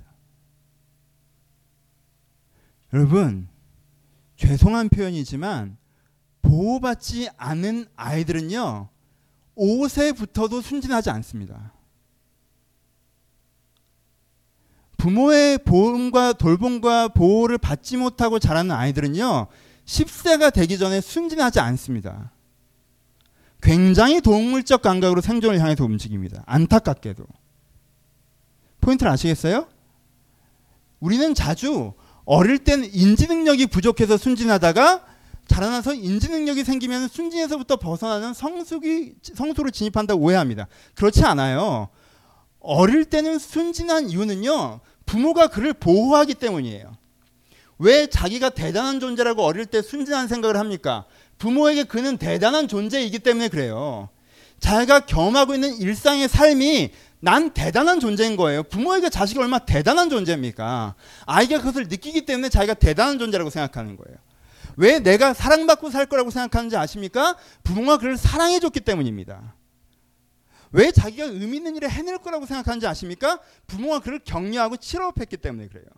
여러분, 죄송한 표현이지만 보호받지 않은 아이들은요, 5세부터도 순진하지 않습니다. 부모의 보험과 돌봄과 보호를 받지 못하고 자라는 아이들은요, 10세가 되기 전에 순진하지 않습니다. 굉장히 동물적 감각으로 생존을 향해서 움직입니다. 안타깝게도. 포인트를 아시겠어요? 우리는 자주 어릴 때는 인지 능력이 부족해서 순진하다가 자라나서 인지 능력이 생기면 순진에서부터 벗어나는 성수로 진입한다고 오해합니다. 그렇지 않아요. 어릴 때는 순진한 이유는요, 부모가 그를 보호하기 때문이에요. 왜 자기가 대단한 존재라고 어릴 때 순진한 생각을 합니까? 부모에게 그는 대단한 존재이기 때문에 그래요. 자기가 경험하고 있는 일상의 삶이 난 대단한 존재인 거예요. 부모에게 자식이 얼마나 대단한 존재입니까? 아이가 그것을 느끼기 때문에 자기가 대단한 존재라고 생각하는 거예요. 왜 내가 사랑받고 살 거라고 생각하는지 아십니까? 부모가 그를 사랑해줬기 때문입니다. 왜 자기가 의미 있는 일을 해낼 거라고 생각하는지 아십니까? 부모가 그를 격려하고 치료했기 때문에 그래요.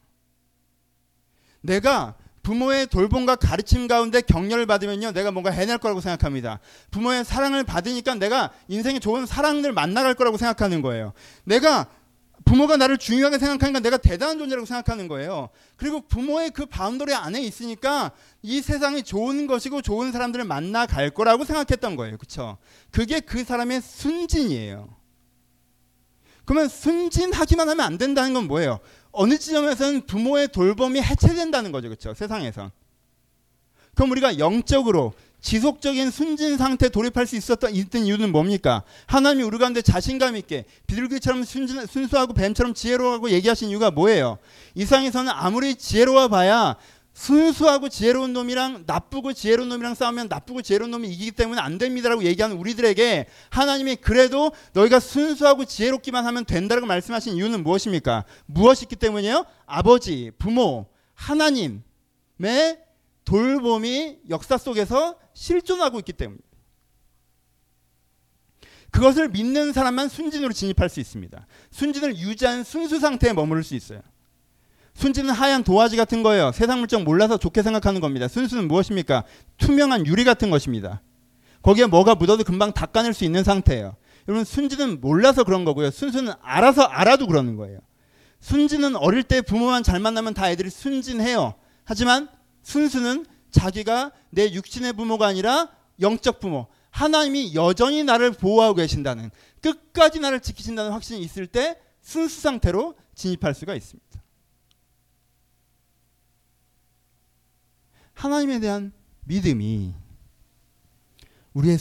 내가 부모의 돌봄과 가르침 가운데 격려를 받으면요, 내가 뭔가 해낼 거라고 생각합니다. 부모의 사랑을 받으니까 내가 인생에 좋은 사랑을 만나갈 거라고 생각하는 거예요. 내가 부모가 나를 중요하게 생각하니까 내가 대단한 존재라고 생각하는 거예요. 그리고 부모의 그 바운더리 안에 있으니까 이 세상이 좋은 것이고 좋은 사람들을 만나갈 거라고 생각했던 거예요. 그렇죠? 그게 그 사람의 순진이에요. 그러면 순진하기만 하면 안 된다는 건 뭐예요? 어느 지점에서는 부모의 돌봄이 해체된다는 거죠. 그렇죠? 세상에선. 그럼 우리가 영적으로 지속적인 순진 상태에 돌입할 수 있던 이유는 뭡니까? 하나님이 우리 가운데 자신감 있게 비둘기처럼 순수하고 뱀처럼 지혜로워하고 얘기하신 이유가 뭐예요? 이 세상에서는 아무리 지혜로워 봐야 순수하고 지혜로운 놈이랑 나쁘고 지혜로운 놈이랑 싸우면 나쁘고 지혜로운 놈이 이기기 때문에 안 됩니다라고 얘기하는 우리들에게 하나님이 그래도 너희가 순수하고 지혜롭기만 하면 된다라고 말씀하신 이유는 무엇입니까? 무엇이 있기 때문이에요? 아버지, 부모, 하나님의 돌봄이 역사 속에서 실존하고 있기 때문입니다. 그것을 믿는 사람만 순진으로 진입할 수 있습니다. 순진을 유지한 순수 상태에 머무를 수 있어요. 순진은 하얀 도화지 같은 거예요. 세상 물정 몰라서 좋게 생각하는 겁니다. 순수는 무엇입니까? 투명한 유리 같은 것입니다. 거기에 뭐가 묻어도 금방 닦아낼 수 있는 상태예요. 여러분, 순진은 몰라서 그런 거고요. 순수는 알아도 그러는 거예요. 순진은 어릴 때 부모만 잘 만나면 다 애들이 순진해요. 하지만 순수는 자기가 내 육신의 부모가 아니라 영적 부모, 하나님이 여전히 나를 보호하고 계신다는, 끝까지 나를 지키신다는 확신이 있을 때 순수 상태로 진입할 수가 있습니다. 하나님에 대한 믿음이 우리의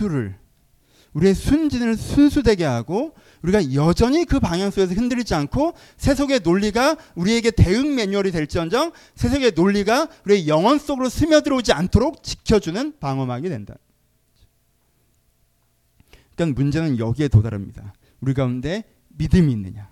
순진을 순수되게 하고 우리가 여전히 그 방향 속에서 흔들리지 않고 세속의 논리가 우리에게 대응 매뉴얼이 될지언정 세속의 논리가 우리의 영혼 속으로 스며들어오지 않도록 지켜주는 방어막이 된다. 그러니까 문제는 여기에 도달합니다. 우리 가운데 믿음이 있느냐.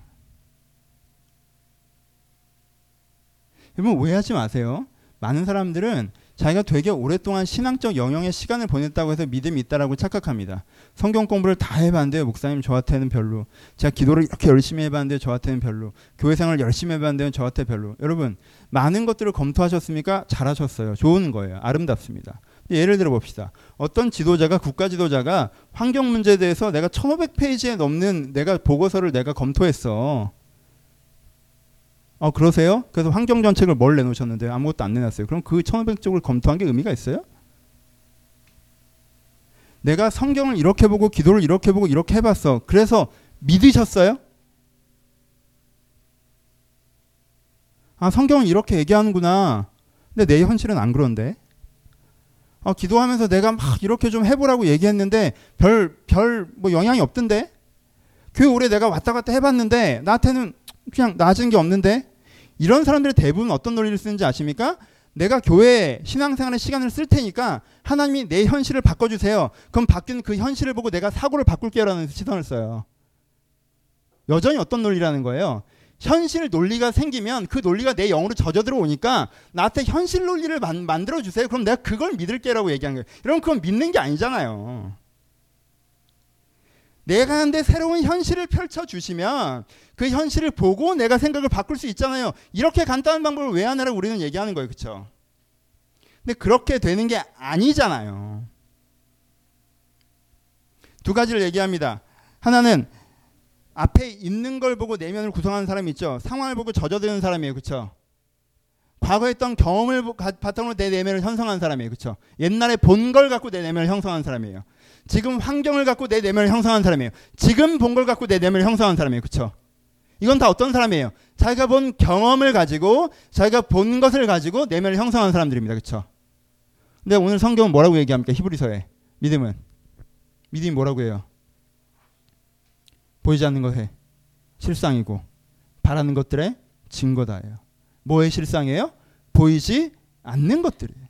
여러분, 오해하지 마세요. 많은 사람들은 자기가 되게 오랫동안 신앙적 영역의 시간을 보냈다고 해서 믿음이 있다라고 착각합니다. 성경 공부를 다 해봤는데요, 목사님 저한테는 별로. 제가 기도를 이렇게 열심히 해봤는데 저한테는 별로. 교회 생활을 열심히 해봤는데 저한테 별로. 여러분, 많은 것들을 검토하셨습니까? 잘하셨어요. 좋은 거예요. 아름답습니다. 예를 들어 봅시다. 어떤 지도자가, 국가 지도자가 환경 문제에 대해서 내가 1500페이지에 넘는 내가 보고서를 내가 검토했어. 그러세요? 그래서 환경정책을 뭘 내놓으셨는데 아무것도 안 내놨어요. 그럼 그 1500쪽을 검토한 게 의미가 있어요? 내가 성경을 이렇게 보고 기도를 이렇게 보고 이렇게 해봤어. 그래서 믿으셨어요? 성경은 이렇게 얘기하는구나. 근데 내 현실은 안 그런데. 기도하면서 내가 막 이렇게 좀 해보라고 얘기했는데 뭐 영향이 없던데. 교회 오래 내가 왔다 갔다 해봤는데 나한테는 그냥 나아지는 게 없는데. 이런 사람들이 대부분 어떤 논리를 쓰는지 아십니까? 내가 교회에 신앙생활의 시간을 쓸 테니까 하나님이 내 현실을 바꿔주세요. 그럼 바뀐 그 현실을 보고 내가 사고를 바꿀게요라는 시선을 써요. 여전히 어떤 논리라는 거예요? 현실 논리가 생기면 그 논리가 내 영으로 젖어들어 오니까 나한테 현실 논리를 만들어주세요. 그럼 내가 그걸 믿을게라고 얘기하는 거예요. 여러분, 그건 믿는 게 아니잖아요. 내가 하는데 새로운 현실을 펼쳐주시면 그 현실을 보고 내가 생각을 바꿀 수 있잖아요. 이렇게 간단한 방법을 왜 하느라고 우리는 얘기하는 거예요. 그렇죠? 근데 그렇게 되는 게 아니잖아요. 두 가지를 얘기합니다. 하나는 앞에 있는 걸 보고 내면을 구성하는 사람이 있죠. 상황을 보고 젖어드는 사람이에요. 그렇죠? 과거에 했던 경험을 바탕으로 내 내면을 형성한 사람이에요. 그렇죠? 옛날에 본 걸 갖고 내 내면을 형성한 사람이에요. 지금 환경을 갖고 내 내면을 형성한 사람이에요. 지금 본 걸 갖고 내 내면을 형성한 사람이에요. 그렇죠? 이건 다 어떤 사람이에요? 자기가 본 경험을 가지고 자기가 본 것을 가지고 내면을 형성한 사람들입니다. 그렇죠? 근데 오늘 성경은 뭐라고 얘기합니까? 히브리서에 믿음이 뭐라고 해요? 보이지 않는 것의 실상이고 바라는 것들의 증거다예요. 뭐의 실상이에요? 보이지 않는 것들이에요.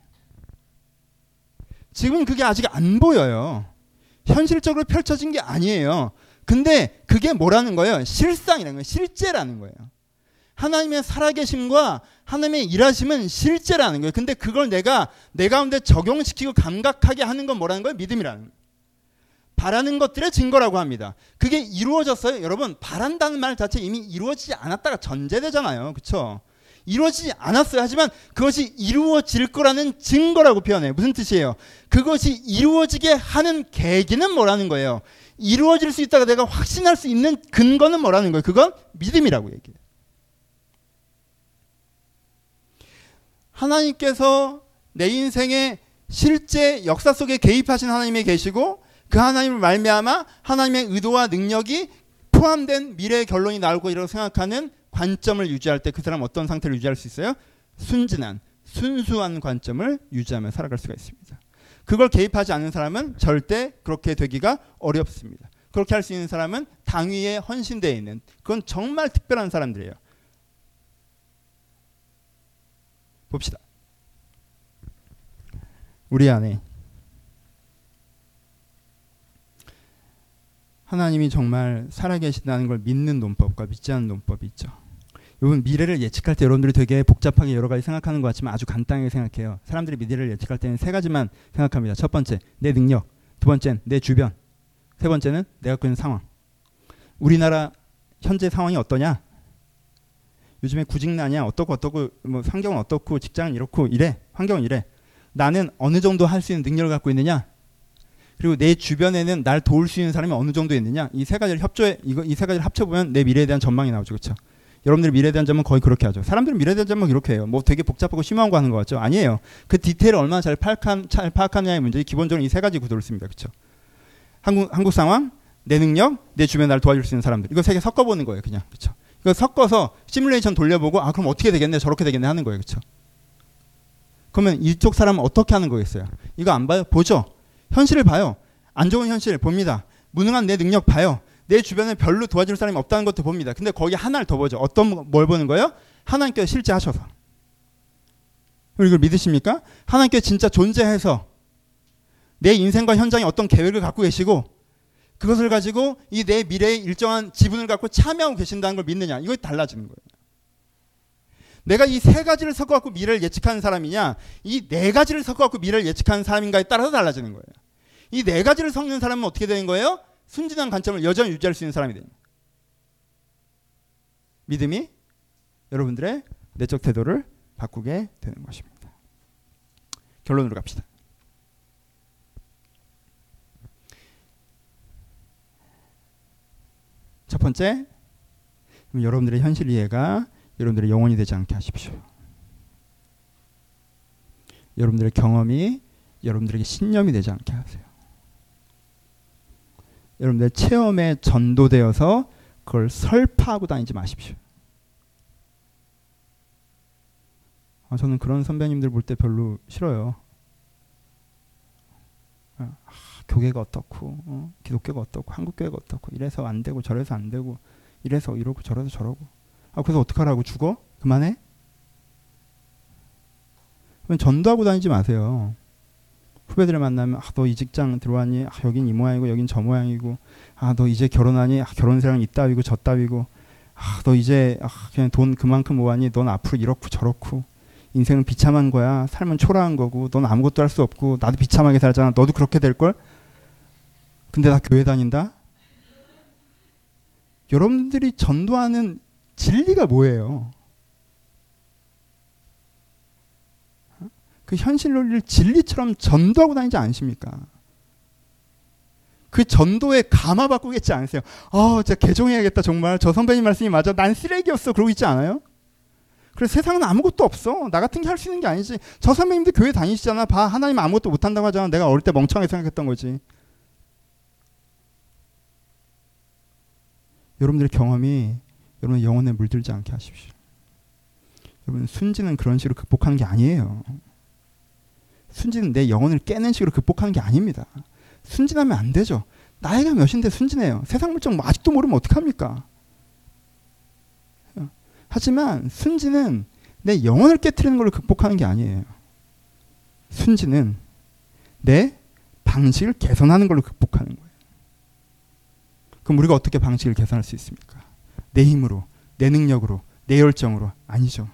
지금 그게 아직 안 보여요. 현실적으로 펼쳐진 게 아니에요. 근데 그게 뭐라는 거예요? 실상이라는 거예요. 실제라는 거예요. 하나님의 살아계심과 하나님의 일하심은 실제라는 거예요. 근데 그걸 내가 내 가운데 적용시키고 감각하게 하는 건 뭐라는 거예요? 믿음이라는 거예요. 바라는 것들의 증거라고 합니다. 그게 이루어졌어요. 여러분, 바란다는 말 자체 이미 이루어지지 않았다가 전제되잖아요. 그렇죠? 이루어지지 않았어요. 하지만 그것이 이루어질 거라는 증거라고 표현해요. 무슨 뜻이에요? 그것이 이루어지게 하는 계기는 뭐라는 거예요? 이루어질 수 있다가 내가 확신할 수 있는 근거는 뭐라는 거예요? 그건 믿음이라고 얘기해요. 하나님께서 내 인생의 실제 역사 속에 개입하신 하나님이 계시고 그 하나님을 말미암아 하나님의 의도와 능력이 포함된 미래의 결론이 나올 거라고 생각하는 관점을 유지할 때 그 사람은 어떤 상태를 유지할 수 있어요? 순진한, 순수한 관점을 유지하며 살아갈 수가 있습니다. 그걸 개입하지 않는 사람은 절대 그렇게 되기가 어렵습니다. 그렇게 할 수 있는 사람은 당위에 헌신되어 있는, 그건 정말 특별한 사람들이에요. 봅시다. 우리 안에 하나님이 정말 살아계신다는 걸 믿는 논법과 믿지 않는 논법이 있죠. 여러분, 미래를 예측할 때 여러분들이 되게 복잡하게 여러 가지 생각하는 것 같지만 아주 간단하게 생각해요. 사람들이 미래를 예측할 때는 세 가지만 생각합니다. 첫 번째, 내 능력. 두 번째는 내 주변. 세 번째는 내가 갖고 있는 상황. 우리나라 현재 상황이 어떠냐? 요즘에 구직난이야. 어떻고 뭐 환경은 어떻고 직장은 이렇고 이래. 환경은 이래. 나는 어느 정도 할 수 있는 능력을 갖고 있느냐? 그리고 내 주변에는 날 도울 수 있는 사람이 어느 정도 있느냐? 이 세 가지를 이 세 가지를 합쳐보면 내 미래에 대한 전망이 나오죠. 그렇죠? 여러분들이 미래에 대한 전망 거의 그렇게 하죠. 사람들은 미래에 대한 전망 이렇게 해요. 뭐 되게 복잡하고 심한 거 하는 것 같죠? 아니에요. 그 디테일을 얼마나 잘 파악하느냐의 문제지 기본적으로 이 세 가지 구도를 씁니다. 그렇죠? 한국 상황, 내 능력, 내 주변에 나를 도와줄 수 있는 사람들. 이거 세 개 섞어보는 거예요. 그냥. 그렇죠? 이거 섞어서 시뮬레이션 돌려보고 그럼 어떻게 되겠네 저렇게 되겠네 하는 거예요. 그렇죠? 그러면 이쪽 사람은 어떻게 하는 거겠어요? 이거 안 봐요? 보죠. 현실을 봐요. 안 좋은 현실 봅니다. 무능한 내 능력 봐요. 내 주변에 별로 도와줄 사람이 없다는 것도 봅니다. 근데 거기 하나를 더 보죠. 뭘 보는 거예요? 하나님께서 실제 하셔서. 이걸 믿으십니까? 하나님께서 진짜 존재해서 내 인생과 현장에 어떤 계획을 갖고 계시고 그것을 가지고 이 내 미래의 일정한 지분을 갖고 참여하고 계신다는 걸 믿느냐? 이거 달라지는 거예요. 내가 이 세 가지를 섞어갖고 미래를 예측하는 사람이냐, 이 네 가지를 섞어갖고 미래를 예측하는 사람인가에 따라서 달라지는 거예요. 이 네 가지를 섞는 사람은 어떻게 되는 거예요? 순진한 관점을 여전히 유지할 수 있는 사람이 됩니다. 믿음이 여러분들의 내적 태도를 바꾸게 되는 것입니다. 결론으로 갑시다. 첫 번째, 여러분들의 현실 이해가 여러분들의 영혼이 되지 않게 하십시오. 여러분들의 경험이 여러분들에게 신념이 되지 않게 하세요. 여러분들의 체험에 전도되어서 그걸 설파하고 다니지 마십시오. 저는 그런 선배님들 볼 때 별로 싫어요. 교회가 어떻고 기독교가 어떻고 한국교회가 어떻고 이래서 안 되고 저래서 안 되고 이래서 이러고 저래서 저러고 그래서 어떡하라고 죽어? 그만해? 그럼 전도하고 다니지 마세요. 후배들을 만나면 너 이 직장 들어왔니? 여긴 이 모양이고 여긴 저 모양이고 너 이제 결혼하니? 결혼 생활 이따위고 저따위고 너 이제 그냥 돈 그만큼 모았니? 넌 앞으로 이렇고 저렇고 인생은 비참한 거야. 삶은 초라한 거고 넌 아무것도 할 수 없고 나도 비참하게 살잖아. 너도 그렇게 될걸? 근데 나 교회 다닌다? 여러분들이 전도하는 진리가 뭐예요? 그 현실 논리를 진리처럼 전도하고 다니지 않으십니까? 그 전도에 감화받고 있지 않으세요? 진짜 개종해야겠다 정말. 저 선배님 말씀이 맞아. 난 쓰레기였어. 그러고 있지 않아요? 그래서 세상은 아무것도 없어. 나 같은 게 할 수 있는 게 아니지. 저 선배님도 교회 다니시잖아. 봐. 하나님 아무것도 못한다고 하잖아. 내가 어릴 때 멍청하게 생각했던 거지. 여러분들의 경험이 여러분의 영혼에 물들지 않게 하십시오. 여러분, 순진은 그런 식으로 극복하는 게 아니에요. 순진은 내 영혼을 깨는 식으로 극복하는 게 아닙니다. 순진하면 안 되죠. 나이가 몇인데 순진해요. 세상 물정 뭐 아직도 모르면 어떡합니까? 하지만 순진은 내 영혼을 깨트리는 걸로 극복하는 게 아니에요. 순진은 내 방식을 개선하는 걸로 극복하는 거예요. 그럼 우리가 어떻게 방식을 개선할 수 있습니까? 내 힘으로, 내 능력으로, 내 열정으로? 아니죠.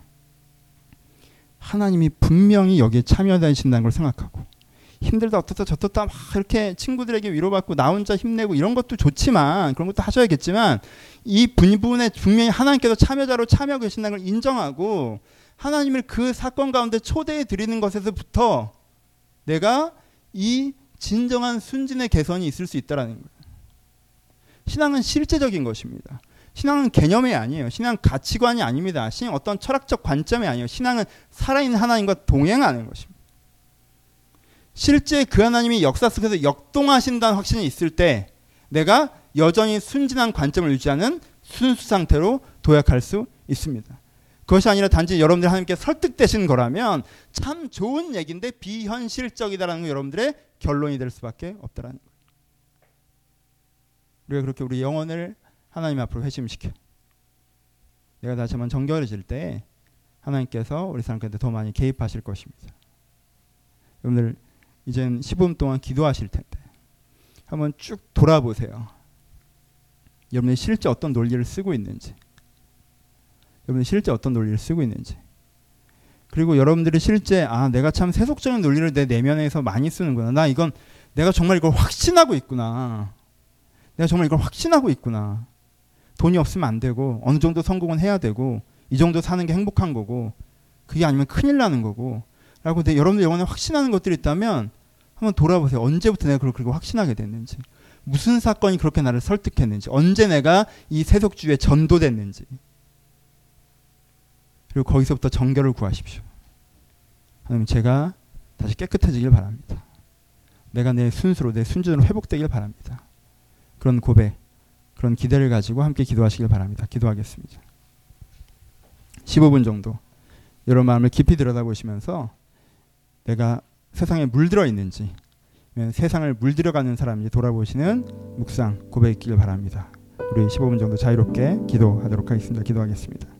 하나님이 분명히 여기에 참여하신다는 걸 생각하고, 힘들다 어떻다 저떻다 막 이렇게 친구들에게 위로받고 나 혼자 힘내고 이런 것도 좋지만, 그런 것도 하셔야겠지만, 이 부분에 분명히 하나님께서 참여자로 참여하고 계신다는 걸 인정하고 하나님을 그 사건 가운데 초대해 드리는 것에서부터 내가 이 진정한 순진의 개선이 있을 수 있다는 거예요. 신앙은 실제적인 것입니다. 신앙은 개념이 아니에요. 신앙은 가치관이 아닙니다. 신앙은 어떤 철학적 관점이 아니에요. 신앙은 살아있는 하나님과 동행하는 것입니다. 실제 그 하나님이 역사 속에서 역동하신다는 확신이 있을 때 내가 여전히 순진한 관점을 유지하는 순수 상태로 도약할 수 있습니다. 그것이 아니라 단지 여러분들이 하나님께 설득되신 거라면 참 좋은 얘기인데 비현실적이다라는 게 여러분들의 결론이 될 수밖에 없다라는 거예요. 우리가 그렇게 우리 영혼을 하나님 앞으로 회심시켜. 내가 다시 한번 정결해질 때 하나님께서 우리 사람한테 더 많이 개입하실 것입니다. 여러분들 이젠 15분 동안 기도하실 텐데 한번 쭉 돌아보세요. 여러분이 실제 어떤 논리를 쓰고 있는지, 여러분이 실제 어떤 논리를 쓰고 있는지, 그리고 여러분들이 실제 내가 참 세속적인 논리를 내 내면에서 많이 쓰는구나. 나 이건 내가 정말 이걸 확신하고 있구나. 내가 정말 이걸 확신하고 있구나. 돈이 없으면 안 되고 어느 정도 성공은 해야 되고 이 정도 사는 게 행복한 거고 그게 아니면 큰일 나는 거고 라고 여러분들 영혼에 확신하는 것들이 있다면 한번 돌아보세요. 언제부터 내가 그걸 그렇게 확신하게 됐는지, 무슨 사건이 그렇게 나를 설득했는지, 언제 내가 이 세속주의에 전도됐는지, 그리고 거기서부터 정결을 구하십시오. 하나님, 제가 다시 깨끗해지길 바랍니다. 내가 내 순수로, 내 순전으로 회복되길 바랍니다. 그런 고백, 그런 기대를 가지고 함께 기도하시길 바랍니다. 기도하겠습니다. 15분 정도 여러분 마음을 깊이 들여다보시면서 내가 세상에 물들어 있는지, 세상을 물들여가는 사람인지 돌아보시는 묵상, 고백이 있길 바랍니다. 우리 15분 정도 자유롭게 기도하도록 하겠습니다. 기도하겠습니다.